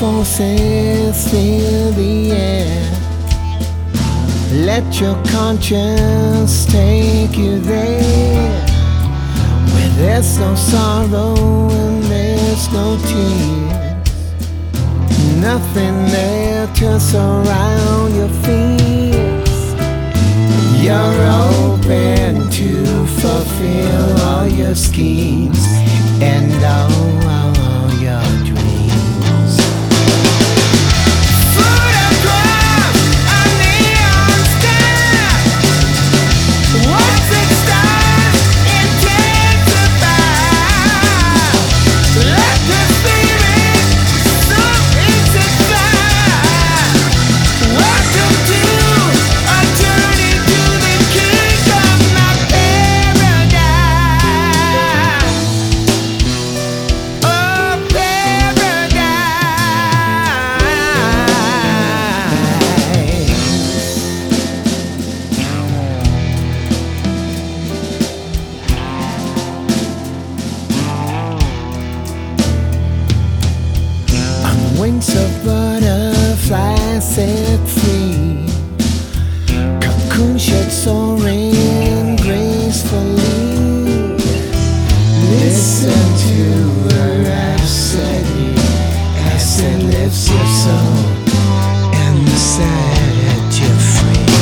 forces fill the air. Let your conscience take you there, where there's no sorrow and there's no tears. Nothing there to surround your fears. You're open to fulfill all your schemes and all your dreams. Foot across a neon sky, what's it stars intensify? Let the spirit so intensify. Welcome to a journey to the kingdom of paradise. Oh, on wings of butterflies set free, cocoon shed soaring gracefully. Listen to a rhapsody as it lifts your soul and set you free.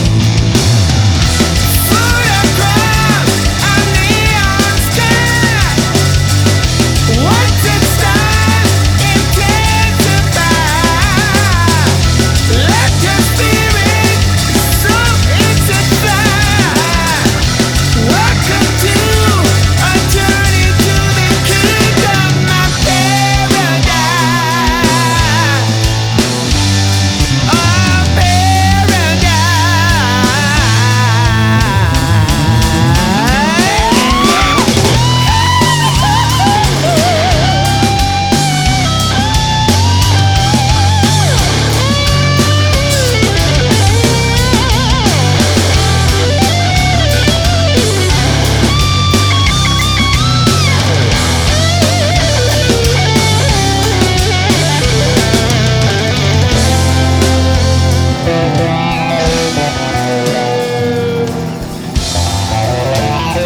Foot across a neon sky, what's it stars intensify? Let your spirit so intensify. Welcome to a journey to the kingdom of paradise. Oh,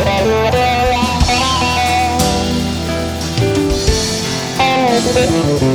paradise.